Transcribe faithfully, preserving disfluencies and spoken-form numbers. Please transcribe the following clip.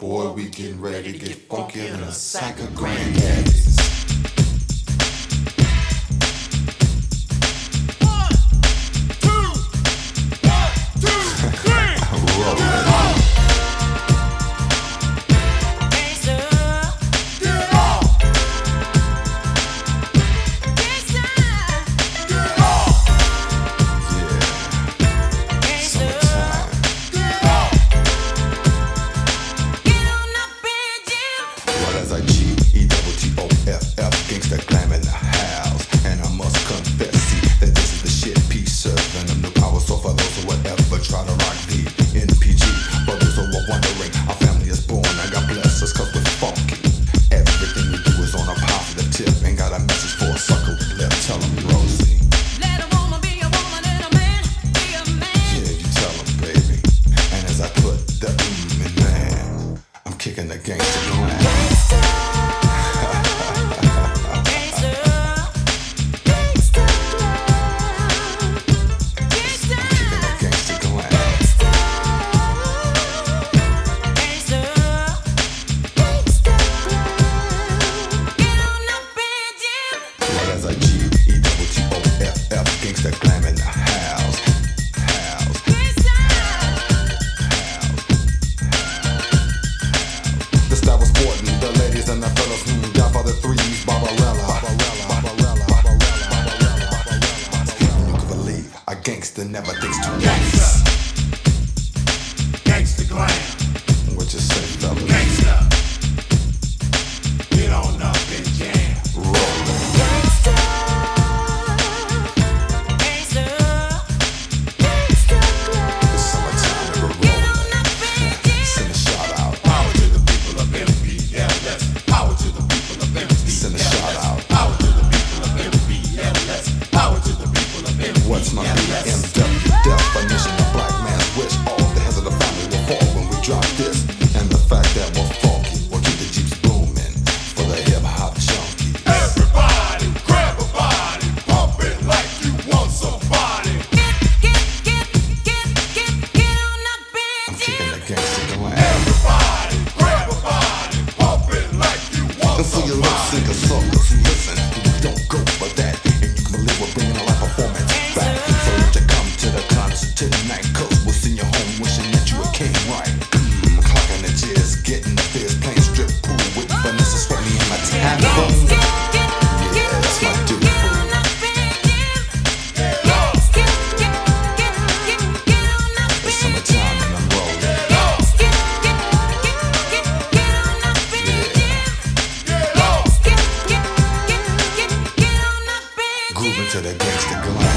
Boy, we getting ready to get funky in a sack of granddaddies. Kicking the gangster glam. Gangsta never thinks too nice. Gangsta glam. What you say, fella? Gangsta. Get on up and jam. Rollin'. Gangsta. Gangsta. Gangsta glam. It's summertime and we're rollin'. Send a shout out. Power to the people of M P L S. Power to the people of M P L S. Send a shout out. Power to the people of M P L S. Power to the people of M P L S. What's my B M W definition? A black man's wish. All the heads of the family will fall when we drop this. And the fact that we're funky will keep the Jeeps booming for the hip hop junkie. Everybody grab a body, pump it like you want somebody. Get, get, get, get, get, get on up I'm and kicking the jam. gangsta glam. Everybody grab a body, pump it like you want And for your lip somebody. sync suckers, listen, we don't go for that. And you can believe we're bringing a live performance back. So won't you come to the concert tonight? Cause we'll send you home wishing that you came right. Mm, clocking the jizz, getting the fizz, playing strip pool with Vanessa Sweaty and my tap Get, phone. get, get, Yeah, get, that's my get, dude. get on up and jam. Get, get, get, get, get, get on up It's and summertime jam. and I'm rolling. Get, get, get, get, get, get on up and jam. Get, get, get, get, get, get on up and Grooving to jam. the gangsta glam.